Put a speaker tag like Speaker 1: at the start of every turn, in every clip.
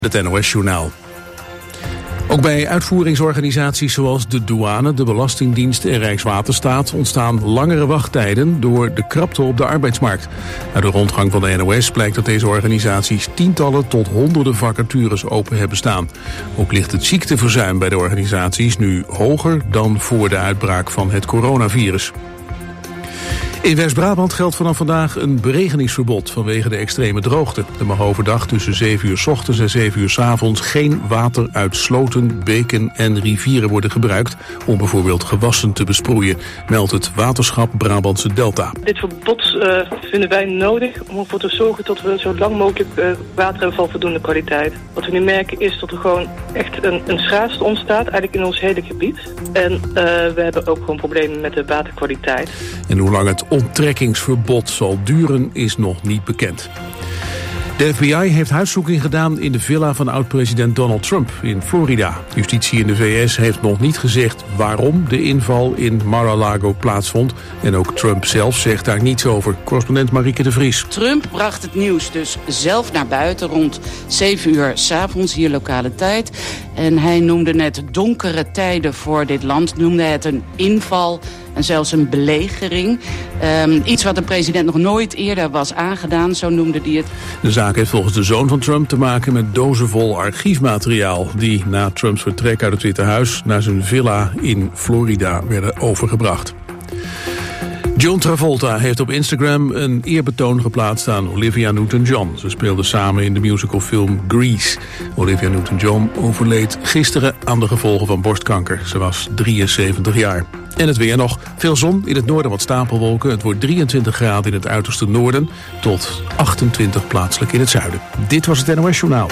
Speaker 1: Het NOS-journaal. Ook bij uitvoeringsorganisaties zoals de douane, de Belastingdienst en Rijkswaterstaat ontstaan langere wachttijden door de krapte op de arbeidsmarkt. Uit de rondgang van de NOS blijkt dat deze organisaties tientallen tot honderden vacatures open hebben staan. Ook ligt het ziekteverzuim bij de organisaties nu hoger dan voor de uitbraak van het coronavirus. In West-Brabant geldt vanaf vandaag een beregeningsverbod vanwege de extreme droogte. Er mag overdag tussen 7 uur 's ochtends en 7 uur 's avonds geen water uit sloten, beken en rivieren worden gebruikt om bijvoorbeeld gewassen te besproeien, meldt het waterschap Brabantse Delta.
Speaker 2: Dit verbod vinden wij nodig om ervoor te zorgen dat we zo lang mogelijk water hebben van voldoende kwaliteit. Wat we nu merken is dat er gewoon echt een schaarste ontstaat, eigenlijk in ons hele gebied. En we hebben ook gewoon problemen met de waterkwaliteit.
Speaker 1: En hoe lang het onttrekkingsverbod zal duren is nog niet bekend. De FBI heeft huiszoeking gedaan in de villa van oud-president Donald Trump in Florida. Justitie in de VS heeft nog niet gezegd waarom de inval in Mar-a-Lago plaatsvond. En ook Trump zelf zegt daar niets over. Correspondent Marieke de Vries.
Speaker 3: Trump bracht het nieuws dus zelf naar buiten rond 7 uur 's avonds, hier lokale tijd. En hij noemde net donkere tijden voor dit land, noemde het een inval en zelfs een belegering. Iets wat de president nog nooit eerder was aangedaan, zo noemde hij het.
Speaker 1: De zaak heeft volgens de zoon van Trump te maken met dozen vol archiefmateriaal die na Trumps vertrek uit het Witte Huis naar zijn villa in Florida werden overgebracht. John Travolta heeft op Instagram een eerbetoon geplaatst aan Olivia Newton-John. Ze speelden samen in de musicalfilm Grease. Olivia Newton-John overleed gisteren aan de gevolgen van borstkanker. Ze was 73 jaar. En het weer nog. Veel zon, in het noorden wat stapelwolken. Het wordt 23 graden in het uiterste noorden tot 28 plaatselijk in het zuiden. Dit was het NOS Journaal.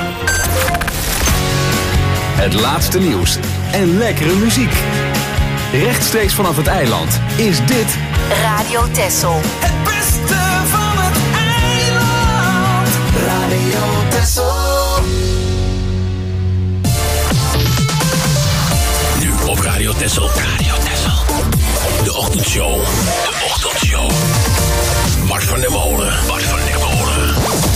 Speaker 4: Het laatste nieuws en lekkere muziek. Rechtstreeks vanaf het eiland is dit
Speaker 5: Radio Texel.
Speaker 6: Het beste van het eiland. Radio Texel.
Speaker 7: Nu op Radio Texel. Radio Texel. De ochtendshow. De ochtendshow. Bart van der Molen. Bart van der Molen.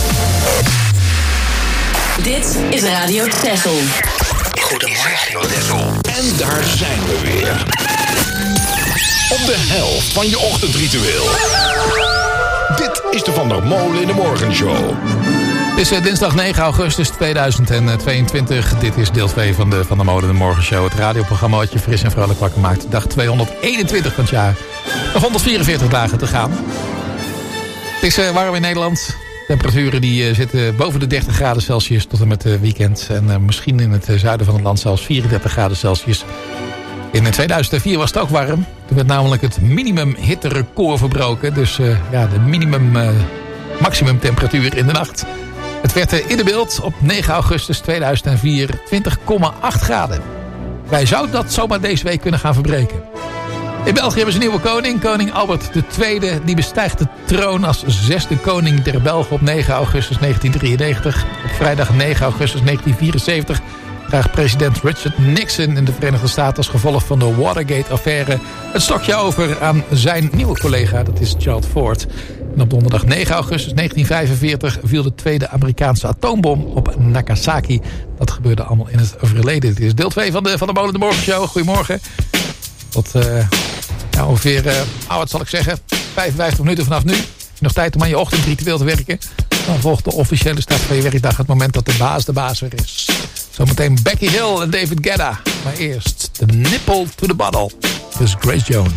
Speaker 5: Dit is Radio Texel.
Speaker 7: Goedemorgen, Texel. En daar zijn we weer. Op de helft van je ochtendritueel. Dit is de Van der Molen in de Morgenshow.
Speaker 8: Het is dinsdag 9 augustus 2022. Dit is deel 2 van de Van der Molen in de Morgenshow. Het radioprogramma wat je fris en vrolijk wakker maakt. Dag 221 van het jaar. Nog 144 dagen te gaan. Het is warm in Nederland. Temperaturen die zitten boven de 30 graden Celsius tot en met het weekend. En misschien in het zuiden van het land zelfs 34 graden Celsius. In 2004 was het ook warm. Toen werd namelijk het minimum hitterecord verbroken. Dus de maximum temperatuur in de nacht. Het werd in de beeld op 9 augustus 2004 20,8 graden. Wij zouden dat zomaar deze week kunnen gaan verbreken. In België hebben ze een nieuwe koning. Koning Albert II. Die bestijgt de troon als 6e koning der Belgen op 9 augustus 1993. Op vrijdag 9 augustus 1974 draagt president Richard Nixon in de Verenigde Staten als gevolg van de Watergate-affaire het stokje over aan zijn nieuwe collega, dat is Gerald Ford. En op donderdag 9 augustus 1945 viel de tweede Amerikaanse atoombom op Nagasaki. Dat gebeurde allemaal in het verleden. Dit is deel 2 van de Molen de Morgenshow. Goedemorgen. Tot ongeveer, wat zal ik zeggen, 55 minuten vanaf nu. Nog tijd om aan je ochtendritueel te werken. Dan volgt de officiële start van je werkdag, het moment dat de baas weer is. Zometeen Becky Hill en David Guetta. Maar eerst The Nipple to the Bottle. Dus Grace Jones.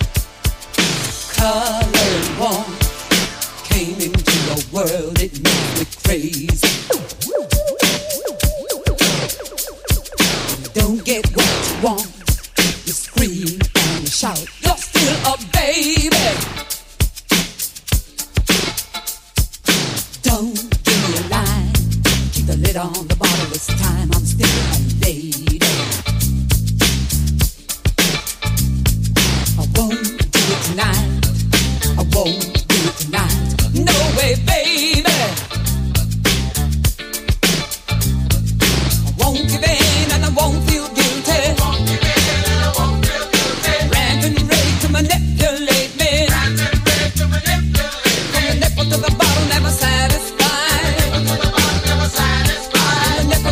Speaker 9: Color one came into the world, it made me crazy. Don't get what you want, you scream and you shout, you're still a baby. Don't give me a line, keep the lid on the bottle this time, I'm still a lady. I won't do it tonight, I won't do it tonight, no way baby. I won't give in and I won't feel guilty, ranting rage to manipulate me, from the nipple to the bottle never satisfied, from the nipple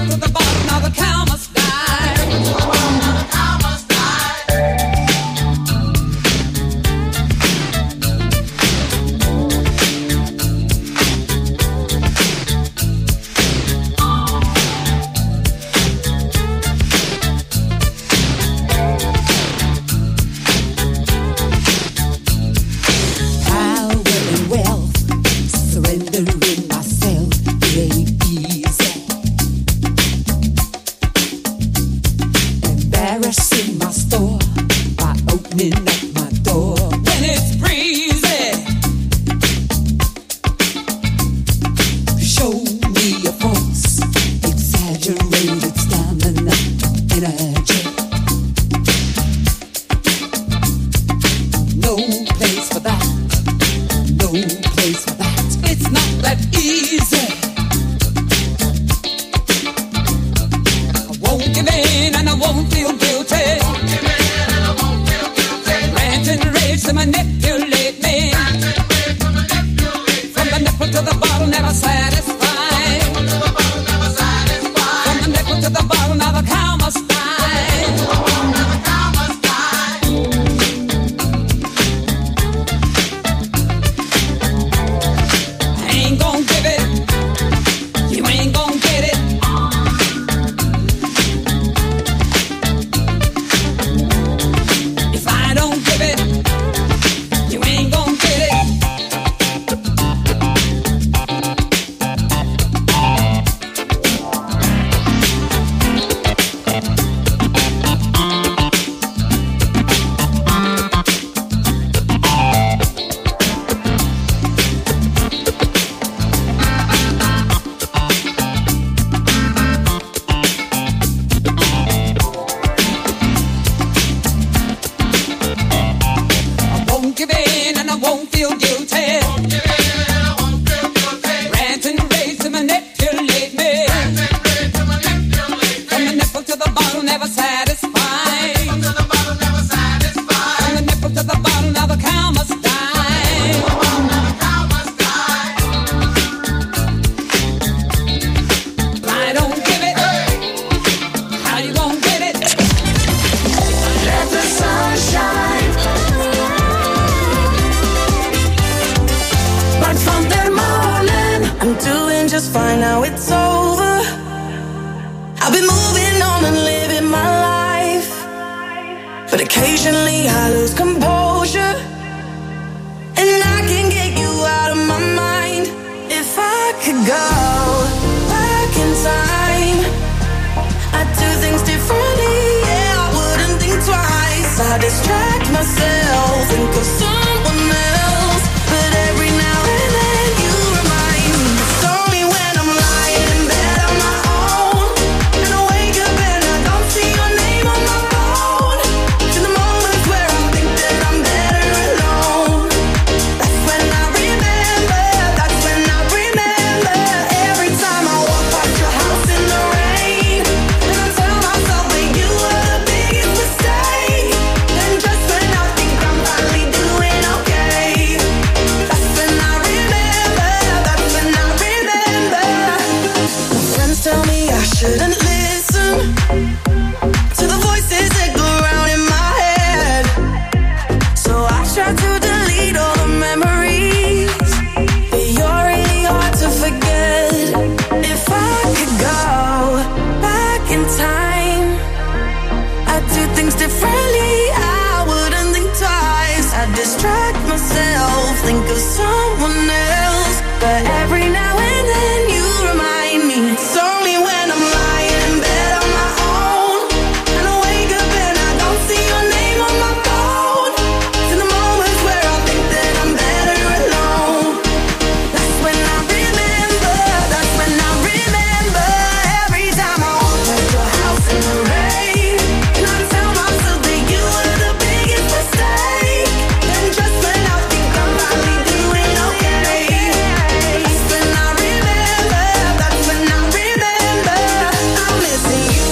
Speaker 6: Occasionally I lose composure, and I can get you out of my mind. If I could go back in time, I'd do things differently. Yeah, I wouldn't think twice. I distract myself, think of someone else, but every now and then you remind me. It's only when I'm lying in bed on my own, and I wake up and I don't see your name on my phone. To the moments where I think that I'm better alone. That's when I remember. That's when I remember. Every time I walk past your house in the rain, and I tell myself that you were the biggest mistake. And just when I think I'm finally doing okay, that's when I remember. That's when I remember. My friends tell me I shouldn't listen to the voices that go round in my head. So I try to delete all the memories, but you're really hard to forget. If I could go back in time, I'd do things differently. I wouldn't think twice. I'd distract myself, think of someone else, but every now and then you remind me. It's only when I'm lying in bed on my own, and I wake up and I don't see your name on my phone. To the moments where I think that I'm better alone. That's when I remember. That's when I remember. Every time I walk past your house in the rain, and I tell myself that you were the biggest mistake. And just when I think I'm finally doing okay, that's when I remember. That's when I remember. I'm missing you.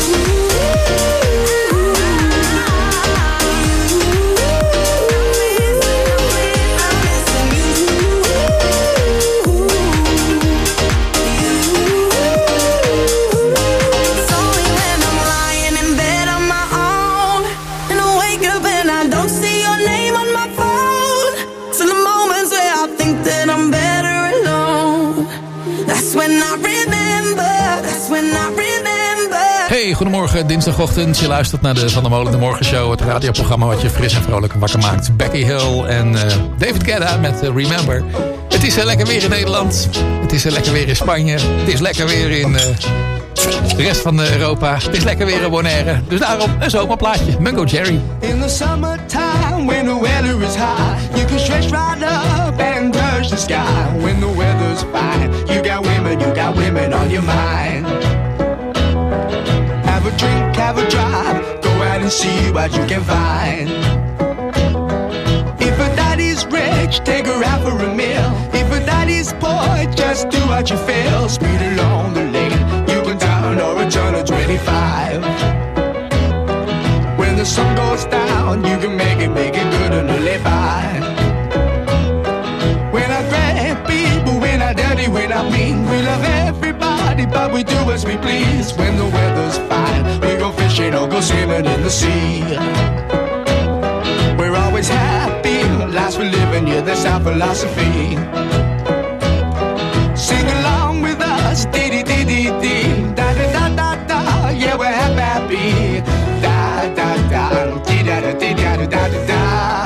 Speaker 6: It's only when I'm lying in bed on my own, and I wake up and I don't see your name on my phone. To the moments where I think that I'm better alone. That's when I remember. That's when I remember.
Speaker 8: Hey, goedemorgen, dinsdagochtend. Je luistert naar de Van der Molen de Morgenshow. Het radioprogramma wat je fris en vrolijk wakker maakt. Becky Hill en David Guetta met Remember. Het is lekker weer in Nederland. Het is lekker weer in Spanje. Het is lekker weer in de rest van Europa. Het is lekker weer in Bonaire. Dus daarom een zomerplaatje. Mungo Jerry.
Speaker 10: In the summertime when the weather is high, you can stretch right up and touch the sky. When the weather's fine, you got women on your mind. Have a drink, have a drive, go out and see what you can find. If a daddy's rich, take her out for a meal. If a daddy's poor, just do what you feel. Speed along the lane, you can turn or a turn of 25. When the sun goes down, you can make it good and live by. When I grab people, when I dirty, when I mean, we love everybody, but we do as we please. When the weather's fine, we go fishing or go swimming in the sea. We're always happy, life's we're living, yeah, that's our philosophy. Sing along with us, dee-dee-dee-dee-dee, da-da-da-da-da, yeah, we're happy, da-da-da, dee-da-da-dee-da-da-da-da.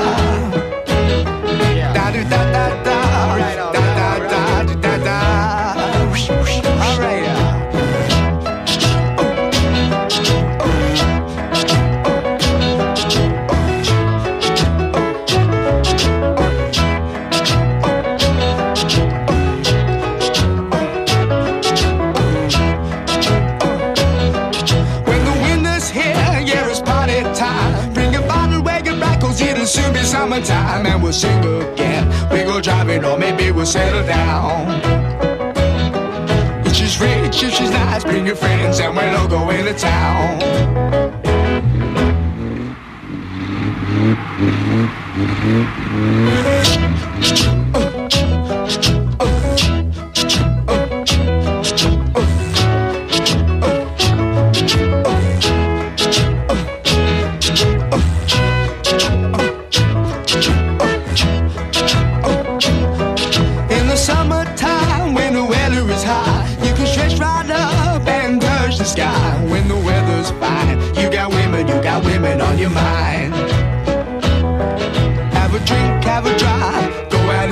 Speaker 10: Soon be summertime and we'll sing again. We go driving or maybe we'll settle down. If she's rich, if she's nice, bring your friends and we'll all go into town. When the weather's fine, you got women on your mind.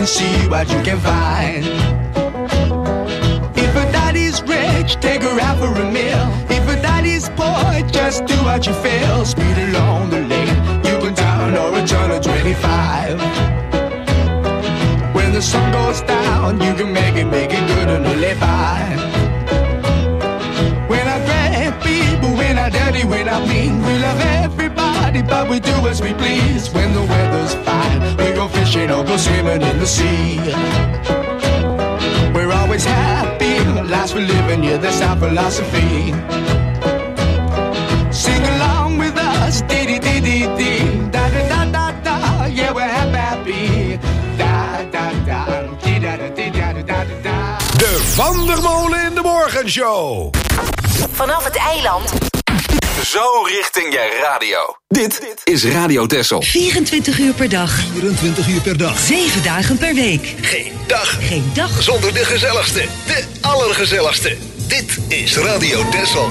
Speaker 10: and see what you can find. If a daddy's rich, take her out for a meal. If a daddy's poor, just do what you feel. Speed along the lane, you can down or a turn of 25. When the sun goes down, you can make it good and live by. We're not great people, we're not dirty, we're not mean. We love everybody, but we do as we please. When the weather's fine, we go fishing or go swimming in the sea. We're always happy, lives we're living, yeah, that's our philosophy. Sing along with us, dee-dee-dee-dee-dee, da-da-da-da-da, yeah, we're happy, da-da-da, dee-da-da-dee-da-da-da-da.
Speaker 7: De Van der Molen in de Morgenshow.
Speaker 5: Vanaf het eiland.
Speaker 4: Zo richting je radio. Dit is Radio Texel.
Speaker 11: 24 uur per dag.
Speaker 12: 24 uur per dag.
Speaker 11: 7 dagen per week.
Speaker 12: Geen dag.
Speaker 11: Geen dag.
Speaker 12: Zonder de gezelligste. De allergezelligste. Dit is Radio Texel.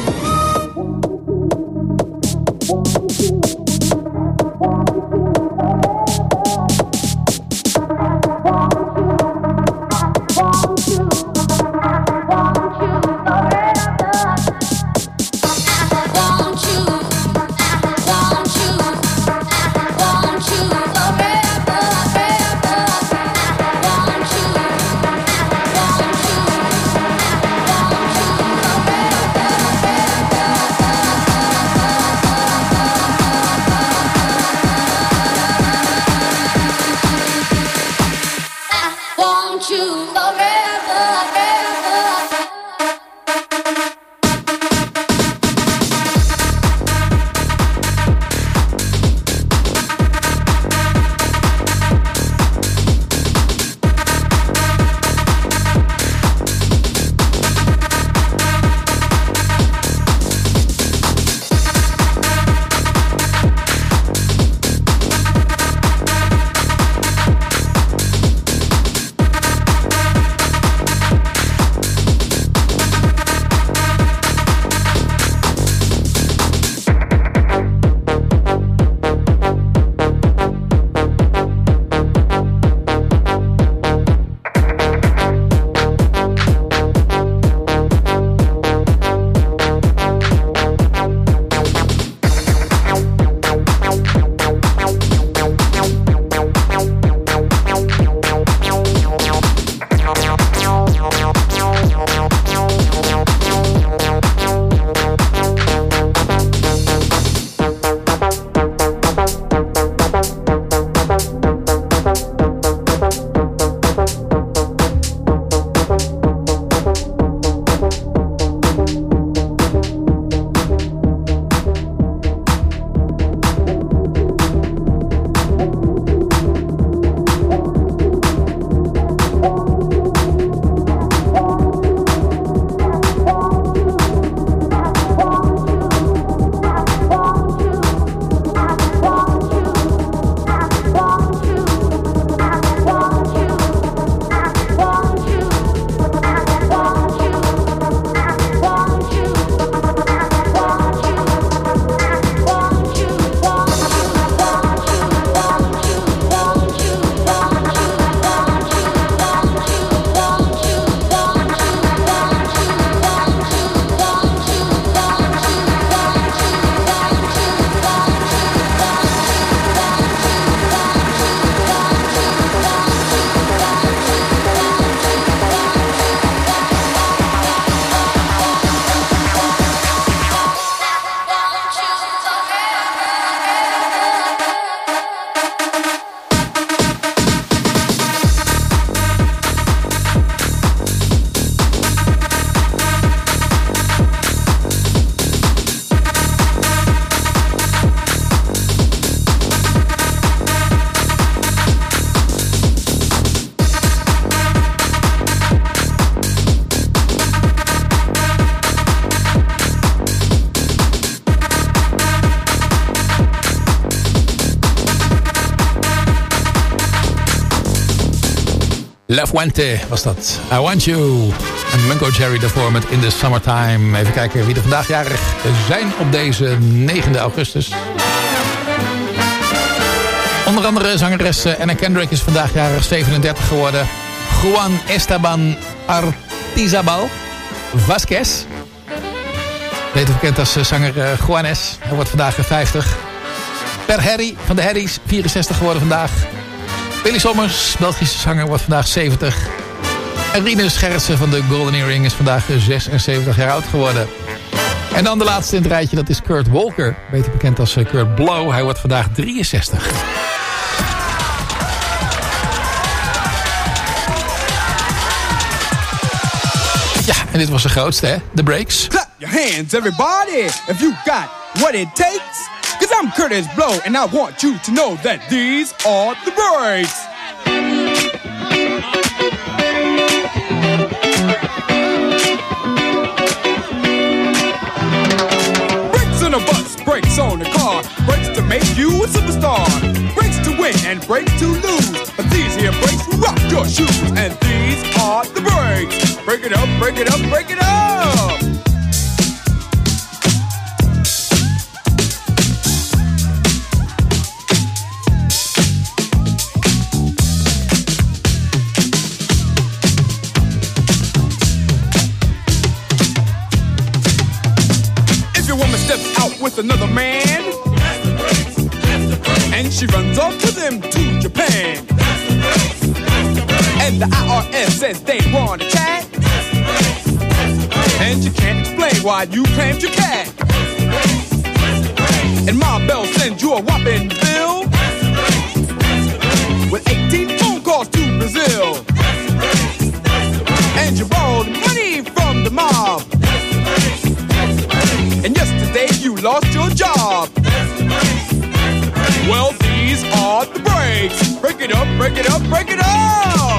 Speaker 8: La Fuente was dat. I Want You. En Mungo Jerry daarvoor met In the Summertime. Even kijken wie er vandaag jarig zijn op deze 9e augustus. Onder andere zangeres Anna Kendrick is vandaag jarig 37 geworden. Juan Esteban Artizabal Vasquez. Beter bekend als zanger Juanes. Hij wordt vandaag 50. Per Harry van de Harrys, 64 geworden vandaag. Willy Sommers, Belgische zanger, wordt vandaag 70. En Rinus Gerritsen van de Golden Earring is vandaag 76 jaar oud geworden. En dan de laatste in het rijtje, dat is Kurt Walker. Beter bekend als Kurt Blow. Hij wordt vandaag 63. Ja, en dit was de grootste, hè? The Breaks.
Speaker 10: Clap your hands, everybody, if you got what it takes. 'Cause I'm Curtis Blow, and I want you to know that these are the breaks. Brakes on a bus, brakes on a car, brakes to make you a superstar, brakes to win and brakes to lose. But these here brakes rock your shoes, and these are the breaks. Break it up, break it up, break it up. With another man, and she runs off with him to Japan, and the IRS says they want to chat, and you can't explain why you claimed your cat, and Ma Bell sends you a whopping bill with 18 phone calls to Brazil, and you borrowed money from the mob, and yesterday you lost your job. Well, these are the breaks. Break it up, break it up, break it up.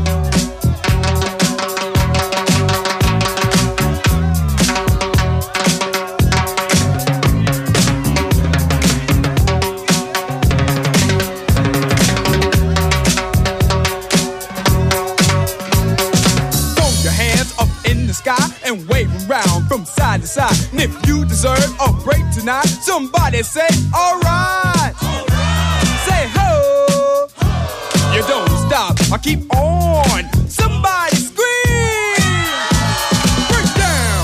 Speaker 10: Throw your hands up in the sky and wave them round from side to side. And if you deserve a break tonight, somebody say, alright. Say ho. You don't stop, I keep on. Somebody scream. Break down.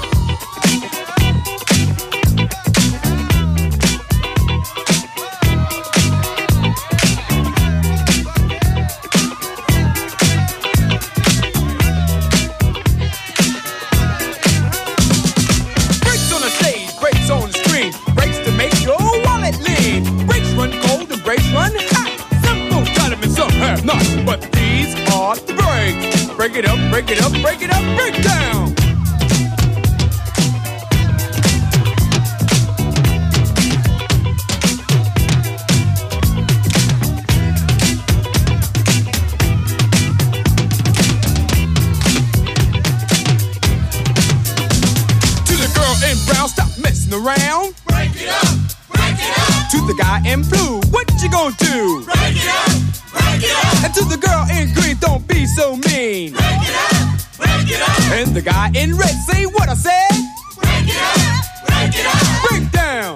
Speaker 10: Breaks on the stage, breaks on the screen, breaks to make your wallet lean. Breaks run cold and breaks run hot. Some folks got them and some have not, but these are the breaks. Break it up, break it up, break it up, break down. To the girl in brown, stop messing around. Break it up, break it up. To the guy in blue, what you gonna do? Break it up, break it up. And to the girl in green, don't be so mean. Break it up, break it up. And the guy in red, say what I said. Break it up, break it up. Break down.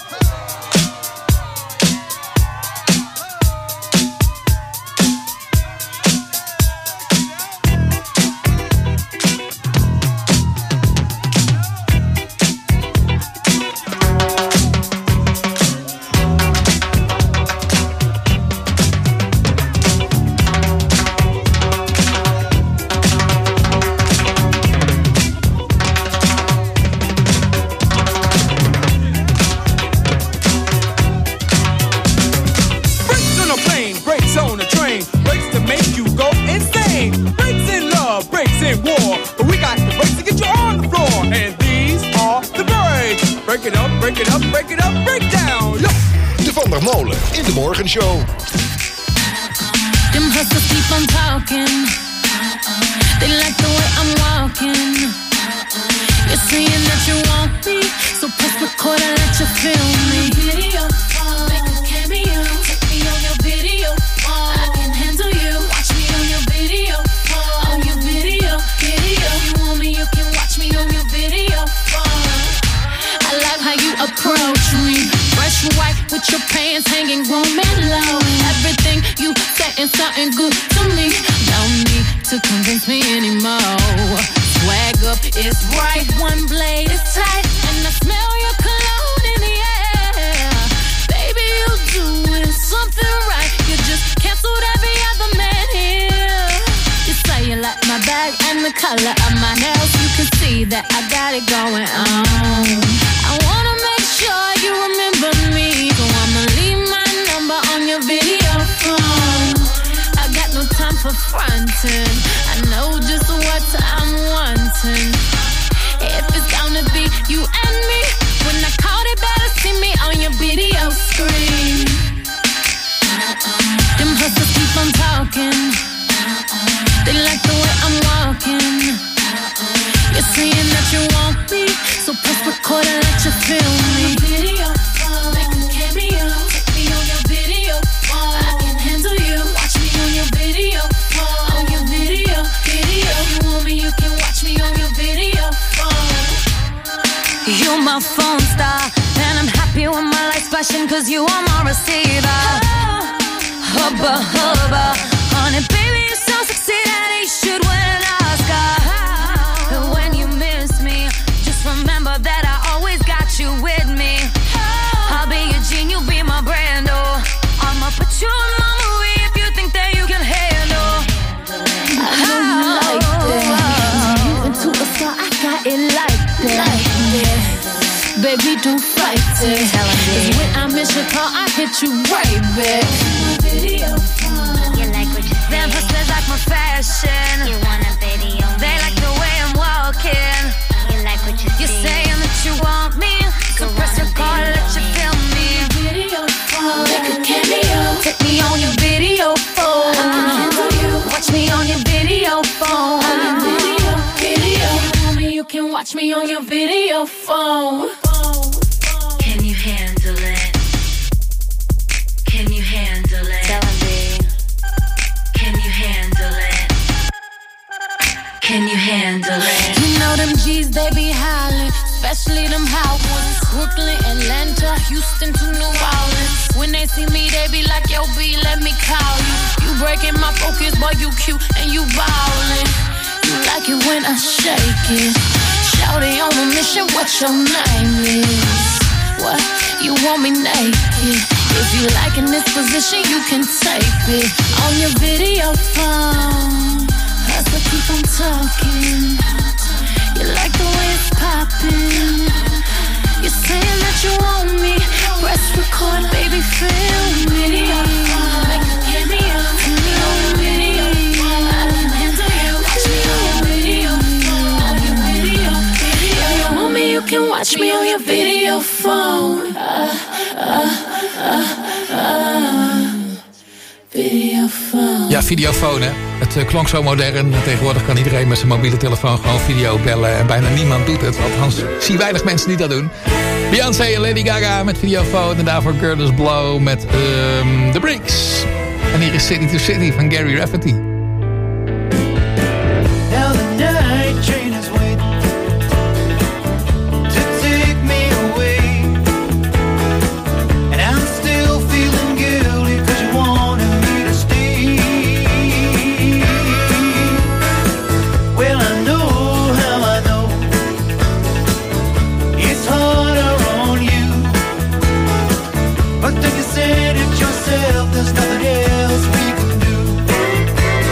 Speaker 10: Brakes on a plane, brakes on a train, brakes to make you go insane. Brakes in love, brakes in war, but we got the brakes to get you on the floor. And these are the brakes. Break it up, break it up, break it up, break down. Yo.
Speaker 7: De Van der Molen in de Morgenshow.
Speaker 13: Them hustlers keep on talking. They like the way I'm walking. You're saying that you want me, so press record and let you feel me. Video, make a cameo, take me on your video. I can handle you, watch me on your video. On your video, video. You want me, you can watch me on your video. I like how you approach me. Fresh white with your pants hanging grooming low. Everything you say is something good to me. Don't need to convince me anymore. Swag up is right, one blade is tight, and I smell your cologne in the air. Baby, you doing something right. You just canceled every other man here. You say you like my bag and the color of my nails. You can see that I got it going on. I wanna make sure you remember me, so I'ma leave my number on your video phone. I got no time for fronting. I know just what I'm wanting. If it's gonna be you and me, when I call it, better see me on your video screen. Them hustlers keep on talking. They like the way I'm walking. You're saying that you want me, so press record and let you feel me. Video phone, make a cameo. Take me on your video phone. I can handle you. Watch me on your video phone. On your video. If you want me, you can watch me on your video phone. You my phone star, and I'm happy with my lights flashing, cause you are my receiver. Hubba hubba, honey baby, you so sexy that he should win an Oscar. And when you miss me, just remember that I always got you with me. I'll be your Jean, you'll be my Brando. I'ma put you in my movie if you think that you can handle. I know you like that. You into a star, I got it like that. Baby, don't fight it. Cause when I miss your call, I hit you right back. Video phone. You like what you see? Them hustlers like my fashion. You want a video? They like the way I'm walking. You like what you see? You're saying that you want me, so press record, let you feel me. Video phone. Make a cameo. Take me on your video phone. I can handle you. Watch me on your video phone. On your video. You want me, you can watch me on your video phone. Can you handle it? Can you handle it? Tell me. Can you handle it? Can you handle it? You know them G's, they be hollering, especially them hot ones. Brooklyn, Atlanta, Houston to New Orleans. When they see me, they be like, yo, B, let me call you. You breaking my focus, boy, you cute and you ballin'. You like it when I shake it. Shawty on a mission, what your name is? What? You want me naked? If you like in this position, you can tape it on your video phone. Hustle, keep on talking. You like the way it's popping. You're saying that you want me. Press record, baby, feel me. Video phone, make a cameo. Take me on your video phone. I can handle you. Watch me on your video phone. On your video. If you want me, you can watch me on your video phone. Videofoon.
Speaker 8: Ja, videofoon, hè. Het klonk zo modern. Tegenwoordig kan iedereen met zijn mobiele telefoon gewoon video bellen. En bijna niemand doet het. Althans, zie weinig mensen die dat doen. Beyoncé en Lady Gaga met videofoon. En daarvoor Curtis Blow met The Bricks. En hier is City to City van Gary Rafferty.
Speaker 14: Now the night train is waiting to take me away. And I'm still feeling guilty cause you wanted me to stay. Well, I know how I know it's harder on you. But then you said it yourself, there's nothing else we can do.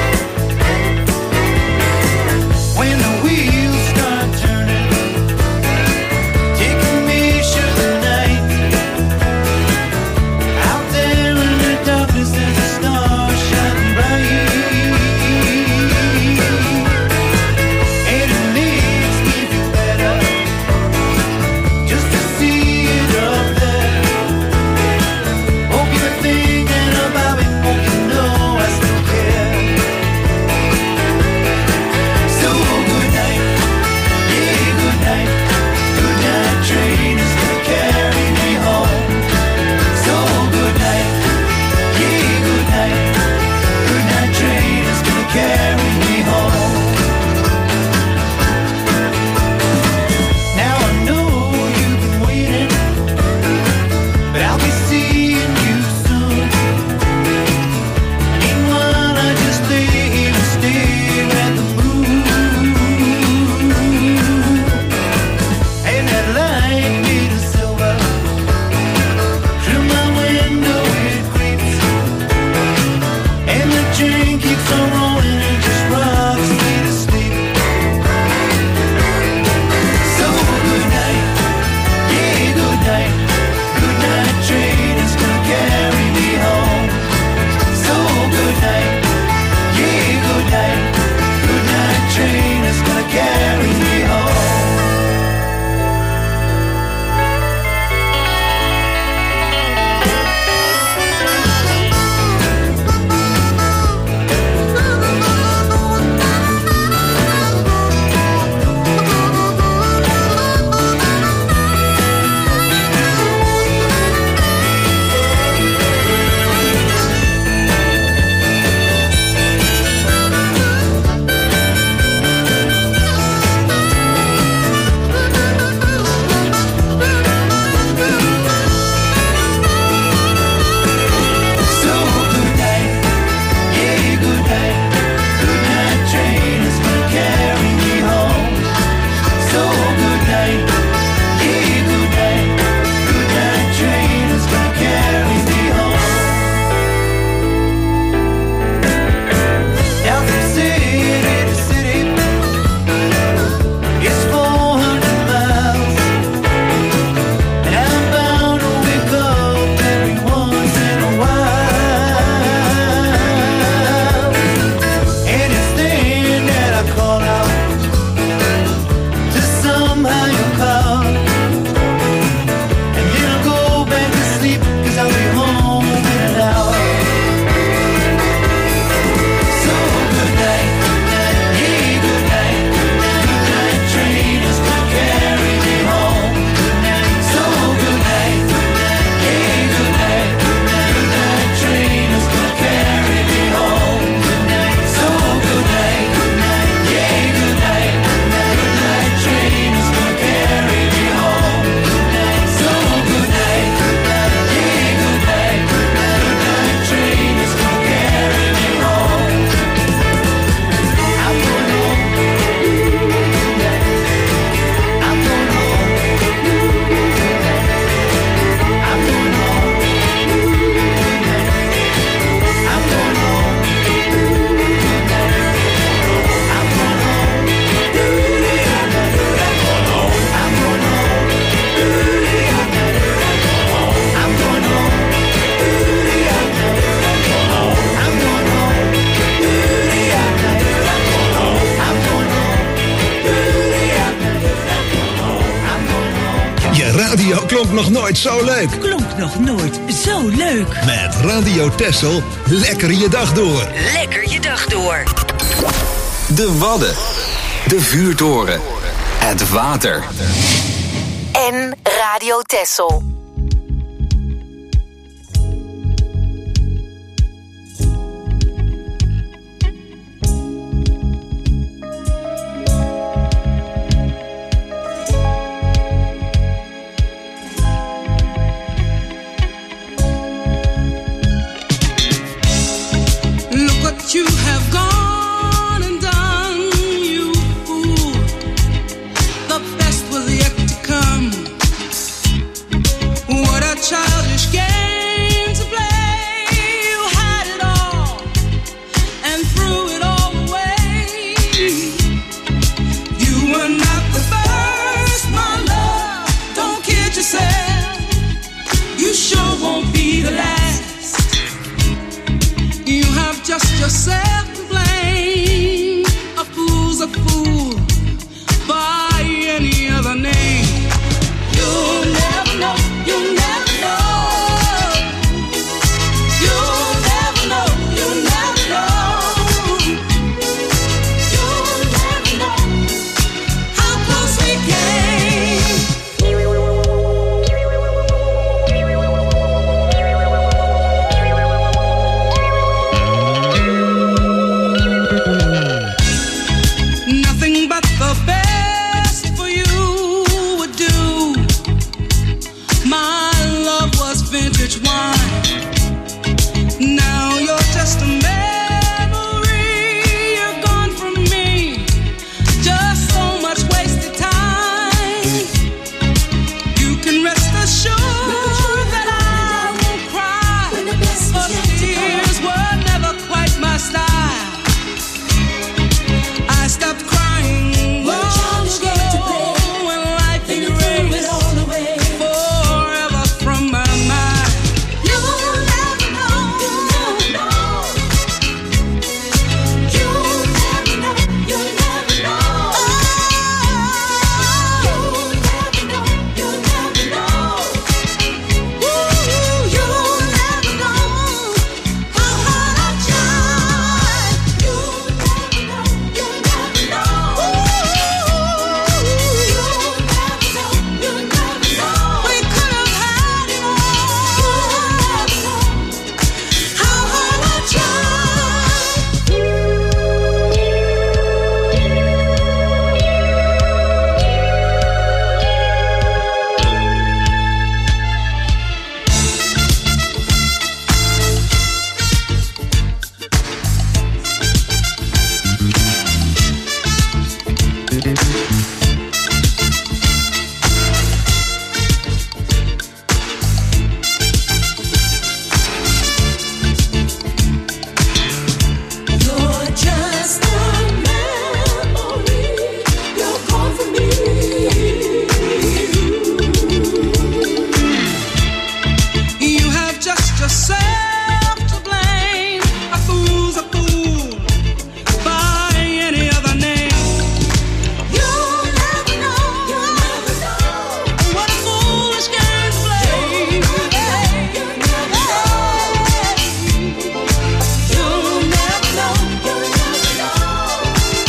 Speaker 12: Radio klonk nog nooit zo leuk.
Speaker 11: Klonk nog nooit zo leuk.
Speaker 12: Met Radio Texel, lekker je dag door.
Speaker 11: Lekker je dag door.
Speaker 4: De Wadden. De vuurtoren. Het water.
Speaker 5: En Radio Texel.
Speaker 9: You have gone and done, you fool. The best was yet to come. What a childish game to play. You had it all and threw it all away. You were not the first, my love. Don't kid yourself. You sure won't be the last. You have just yourself to blame. A fool's a fool by any other name. You'll never know, you'll never know. You'll never know, you'll never know. You'll never know how close we came. Nothing but the best for you would do. My love was vintage wine. Now you're just a memory. You're gone from me. Just so much wasted time. You can rest assured that I won't cry. But tears were never quite my style. I stopped crying long ago when life erased forever from my mind. You'll never know, you'll never know. You'll never know, you'll never know. You'll never know, you'll never know. Ooh, you'll never know how hard I tried. You'll never know, you'll never know. You'll never know. We could have had it all. You'll never know how hard I tried. You're just a memory. You're gone from me. You have just yourself to blame. A fool's a fool by any other name. You'll never know, you'll never know what a foolish game to play. You'll never know. You'll never know, you'll never know.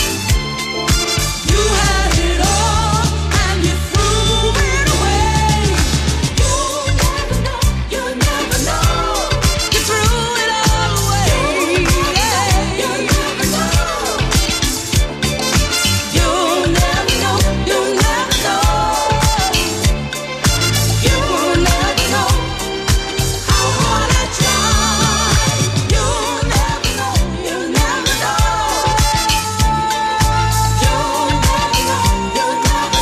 Speaker 9: You had it all and you threw it away. You'll never know, you'll never know. You threw it all away. You'll never know. You'll never know, you'll never know. You'll never know how hard I tried. You'll never know, you'll never know. You'll never know, you'll never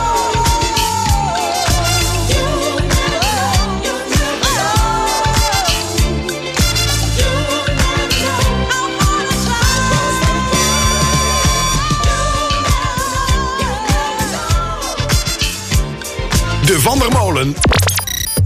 Speaker 9: know. You'll never know, you'll never know. You'll never know how hard I tried.
Speaker 7: De Van der Molen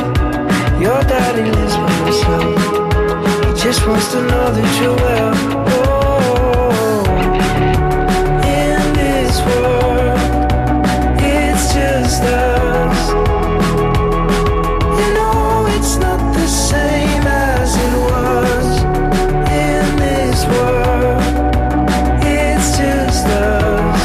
Speaker 15: just wants to know that you're well. In this world, it's just us. You know it's not the same as it was. In this world, it's just us.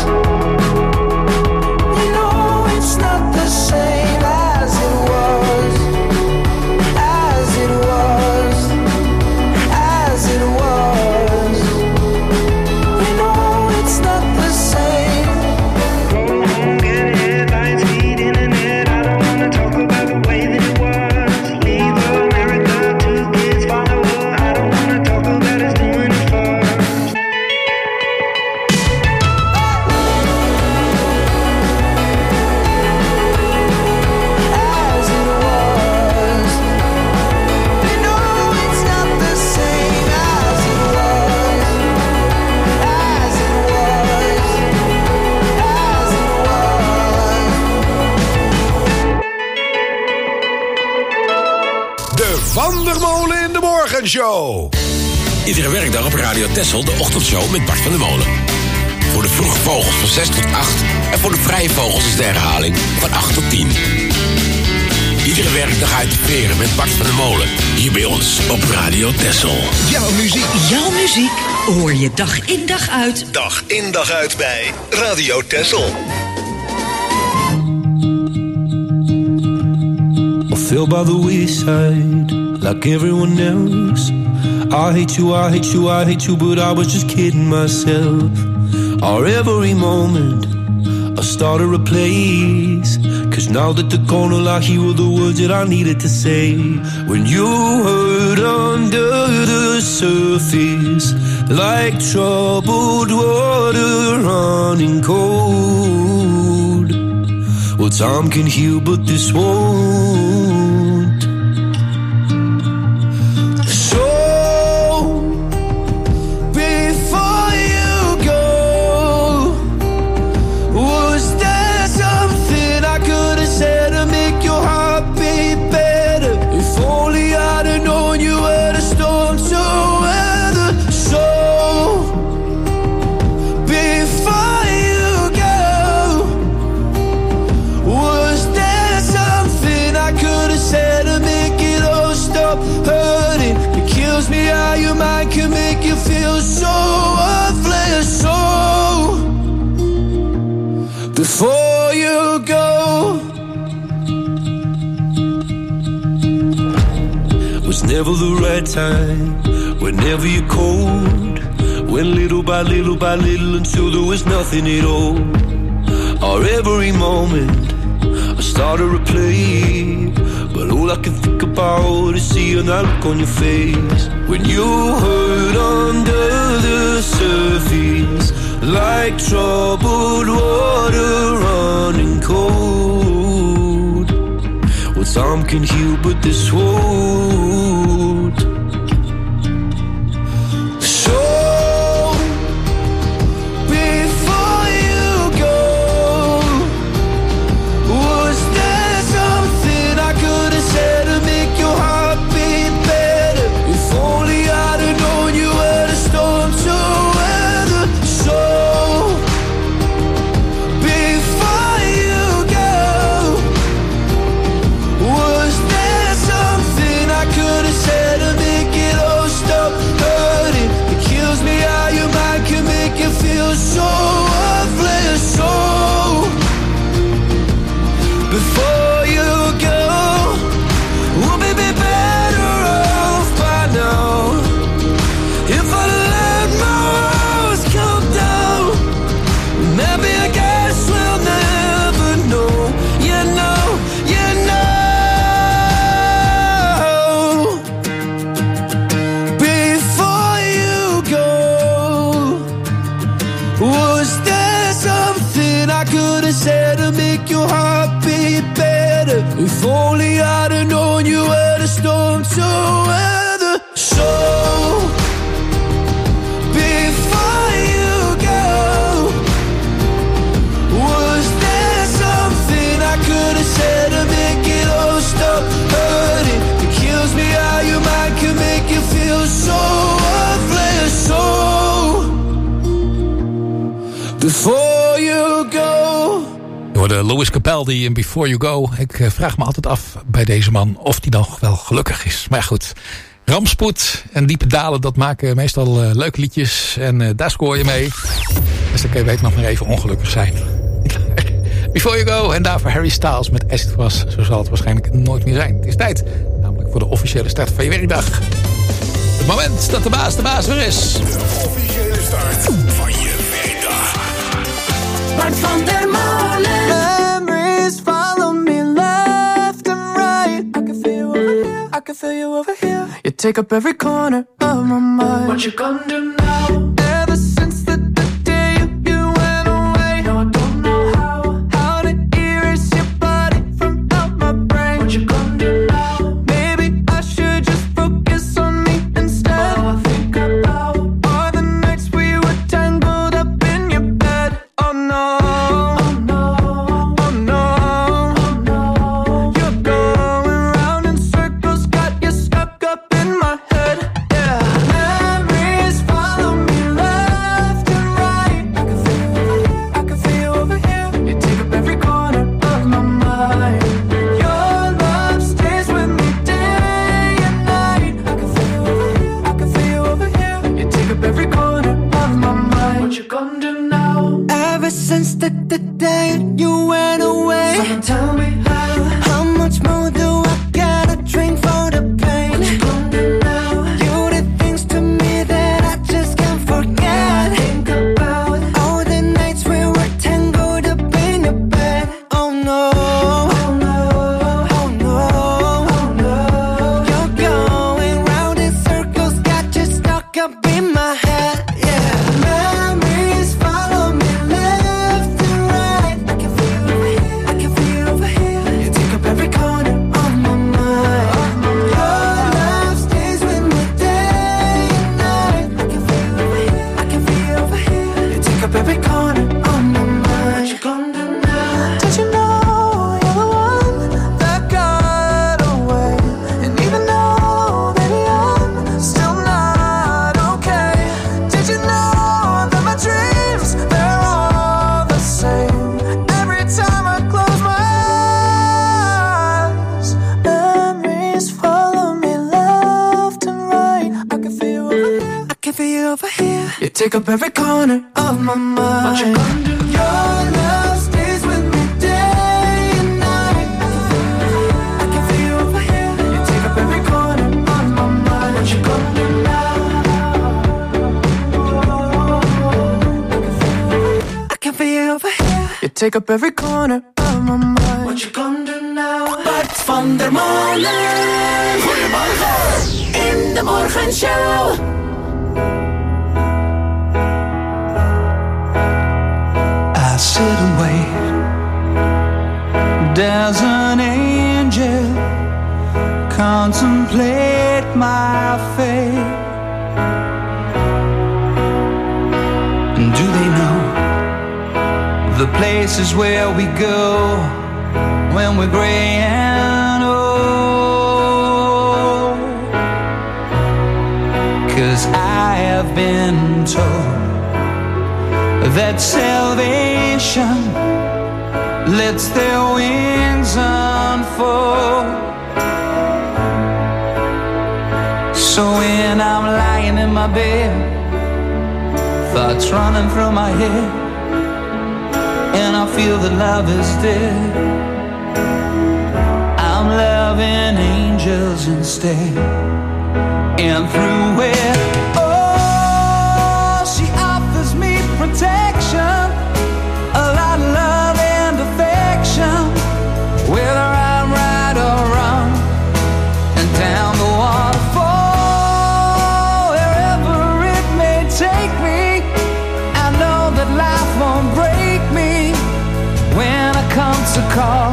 Speaker 15: You know it's not the same as it was. As it was. As it was. You know it's not the same. Go home, get headlines, feed internet. I don't wanna talk about the way that it was. Leave America, 2 kids follow her. I don't wanna talk about us doing it first. As it was. You know it's not the same as it was. As it was. As it was.
Speaker 7: De Van der Molen in de Morgenshow.
Speaker 16: Iedere werkdag op Radio Texel de ochtendshow met Bart van der Molen. Voor de vroege vogels van 6 tot 8 en voor de vrije vogels is de herhaling van 8 tot 10. Iedere werkdag uit de veren met Bart van der Molen. Hier bij ons op Radio Texel.
Speaker 7: Jouw muziek.
Speaker 11: Jouw muziek hoor je dag in dag uit.
Speaker 12: Dag in dag uit bij Radio Texel.
Speaker 14: I fell by the wayside like everyone else. I hate you, I hate you, I hate you, but I was just kidding myself. Our every moment I started a place. Cause now that the corner lock, here were the words that I needed to say. When you hurt under the surface, like troubled water running cold. Well, time can heal, but this won't. So, before you go, was there something I could have said to make your heart beat better? If only I'd have known you were the storm to weather. So, before you go, was there something I could have said to make it all stop hurting? It kills me how your mind can make you feel so worthless. So, before you go, was never the right time, whenever you're cold. Went little by little by little until there was nothing at all. Or every moment I started to play, but all I can think about is seeing that look on your face. When you hurt under the surface, like troubled water running cold. Well, time can heal, but this won't. So, before you go, was there something I could have said to make your heart beat better? If only I'd have known you were the storm to weather. So, before you go, was there something I could have said to make it all stop hurting? It kills me how your mind can make you feel so worthless. So, before you go, we'll be better off by now. If I let my walls come down, maybe I guess we'll never know. You know, you know. Before you go, was there something I could have said to make your heart beat better? If only I'd have known you were the storm to weather. So, before you go, was there something I could have said to make it all stop hurting? It kills me how your mind can make you feel so
Speaker 8: hoorde Louis Capaldi in Before You Go. Ik vraag me altijd af bij deze man of hij nog wel gelukkig is. Maar ja, goed, rampspoed en diepe dalen, dat maken meestal leuke liedjes. En daar scoor je mee. Dus dan kun je nog maar even ongelukkig zijn. Before You Go en daarvoor Harry Styles met As It Was. Zo zal het waarschijnlijk nooit meer zijn. Het is tijd, namelijk voor de officiële start van je werkdag. Het moment dat de baas weer is.
Speaker 7: De officiële start van je werkdag.
Speaker 6: Bart van der Molen. Memories follow me left and right. I can feel you over here. I can feel you over here. You take up every corner of my mind. What you gonna do now? Ever since the day you went away. No, I don't know how to erase your body from out my brain. What you gonna do now? Maybe I should just focus on me instead. All I think about are the nights we were tangled up in your bed. Oh no. Since the day you went away, so tell me how much more do I gotta drink for the pain? What you gonna do now? You did things to me that I just can't forget. Think about all the nights we were tangled up in your bed. Oh no, oh no, oh no, oh no. You're going round in circles, got you stuck up in my head. Yeah, memories follow me. Every corner of my mind. What you gonna do now? Did you know you're the one that got away? And even though, baby, I'm still not okay. Did you know that my dreams, they're all the same? Every time I close my eyes, memories follow me left and right. I can feel you over here. I can feel you over here. You take up every corner of my mind. What you gonna do? Your love stays with me day and night. I can feel you over here. You take up every corner of my mind. What you gonna do now? I can feel you over here. You take up every corner of my mind. What you gonna do now? Bart van der Molen.
Speaker 7: Goedemorgen.
Speaker 6: In de morgenshow.
Speaker 14: I sit and wait. There's an angel contemplate my fate. And do they know the places where we go when we're gray and old? 'Cause I have been told that salvation lets their wings unfold. So when I'm lying in my bed, thoughts running through my head, and I feel that love is dead, I'm loving angels instead. And through it, protection, a lot of love and affection, whether I'm right or wrong, and down the waterfall, wherever it may take me, I know that life won't break me when I come to call.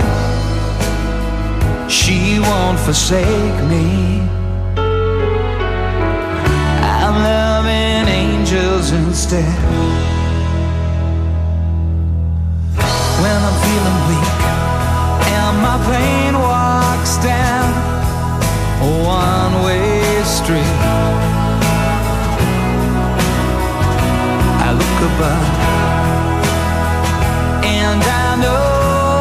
Speaker 14: She won't forsake me. I'm loving angels instead. When I'm feeling weak and my pain walks down a one-way street, I look above and I know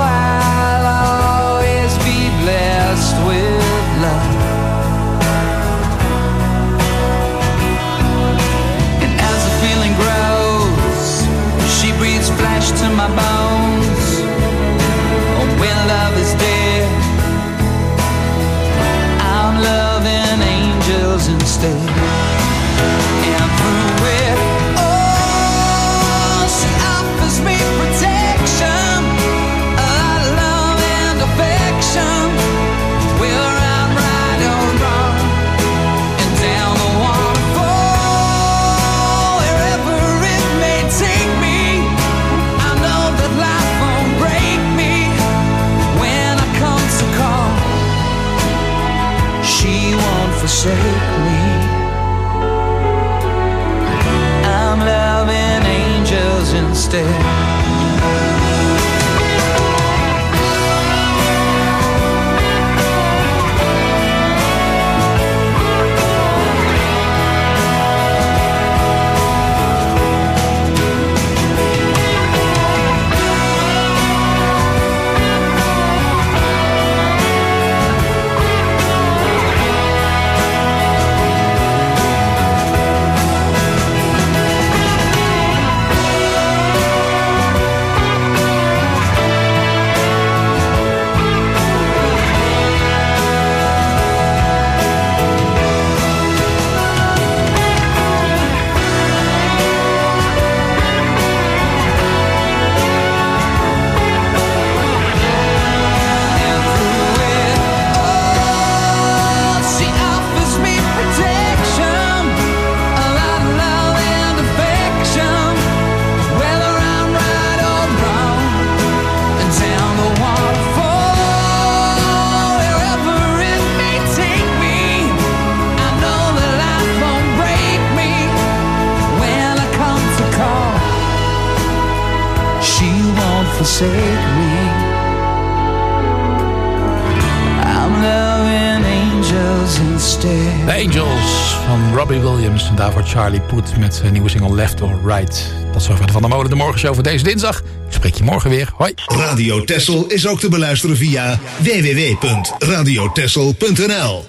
Speaker 14: instead. And through it all, she offers me protection, love and affection. Whether I'm right or wrong, and down the waterfall, wherever it may take me, I know that life won't break me when I come to call. She won't forsake me. I'm loving angels instead. Forsake me. I'm loving angels instead.
Speaker 8: The Angels van Robbie Williams. En daarvoor Charlie Puth met zijn nieuwe single Left or Right. Dat is zover de Van der Molen de Morgenshow voor deze dinsdag. Ik spreek je morgen weer. Hoi.
Speaker 12: Radio Texel is ook te beluisteren via www.radiotexel.nl.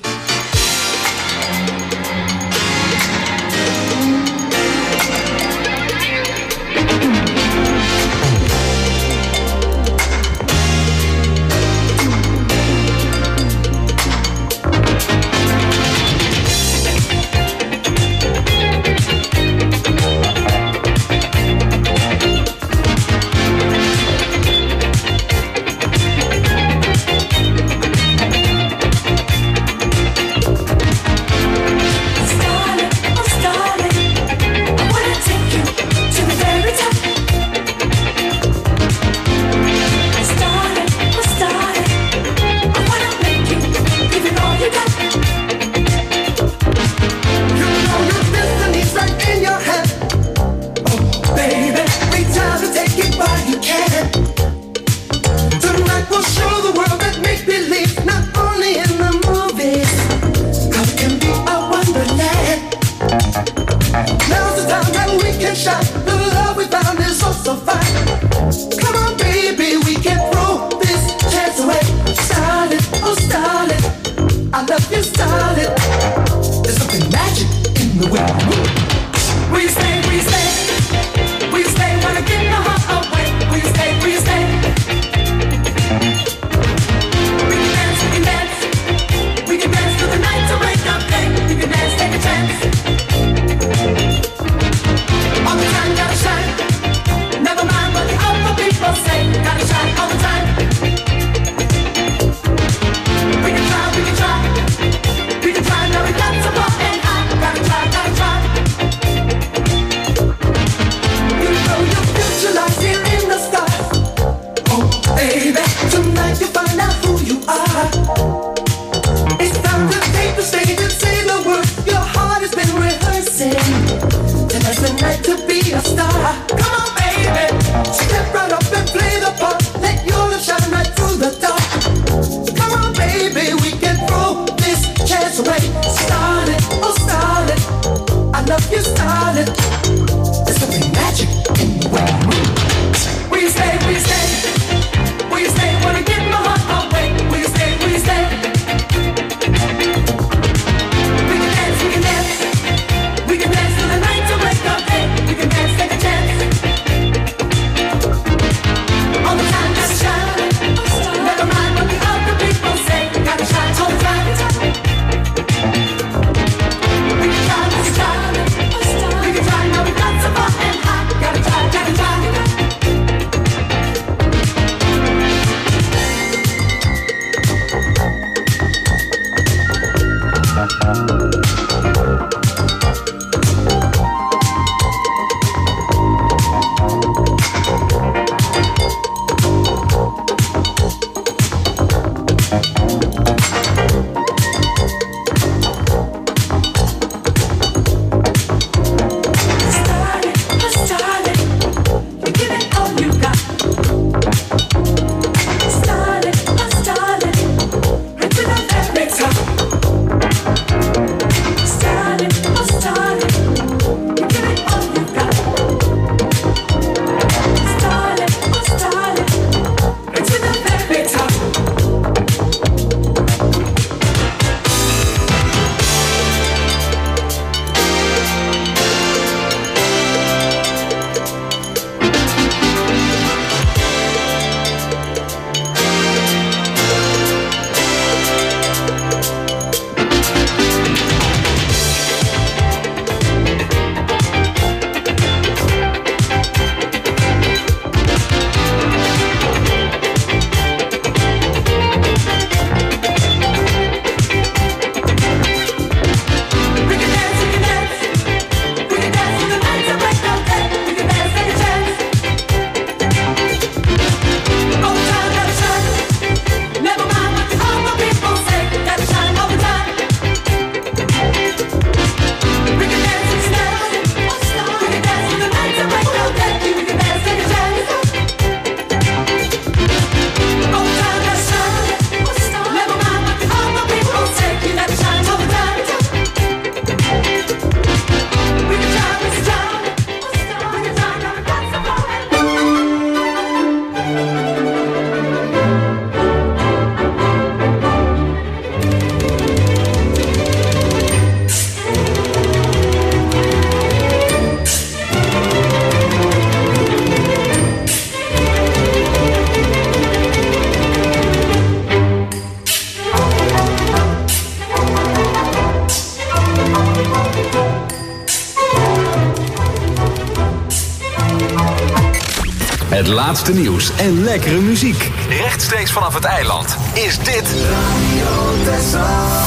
Speaker 4: Het laatste nieuws en lekkere muziek. Rechtstreeks vanaf het eiland is dit Radio Texel.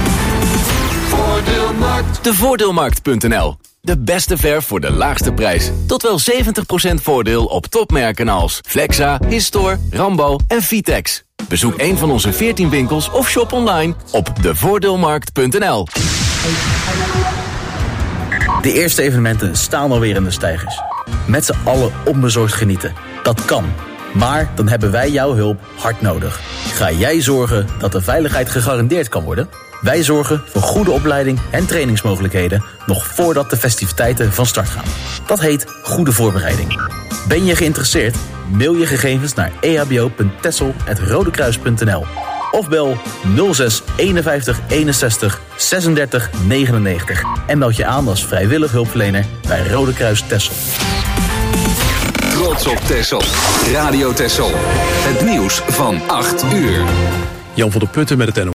Speaker 4: Voordeelmarkt. De Voordeelmarkt.nl. De beste verf voor de laagste prijs. Tot wel 70% voordeel op topmerken als Flexa, Histor, Rambo en Vitex. Bezoek een van onze 14 winkels of shop online op devoordeelmarkt.nl.
Speaker 17: De eerste evenementen staan alweer in de steigers. Met z'n allen onbezorgd genieten. Dat kan. Maar dan hebben wij jouw hulp hard nodig. Ga jij zorgen dat de veiligheid gegarandeerd kan worden? Wij zorgen voor goede opleiding en trainingsmogelijkheden nog voordat de festiviteiten van start gaan. Dat heet goede voorbereiding. Ben je geïnteresseerd? Mail je gegevens naar ehbo.tessel@rodekruis.nl of bel 06 51 61 36 99 en meld je aan als vrijwillig hulpverlener bij Rode Kruis Texel.
Speaker 4: Trots op Texel. Radio Texel. Het nieuws van 8 uur.
Speaker 1: Jan van der Putten met het NOS.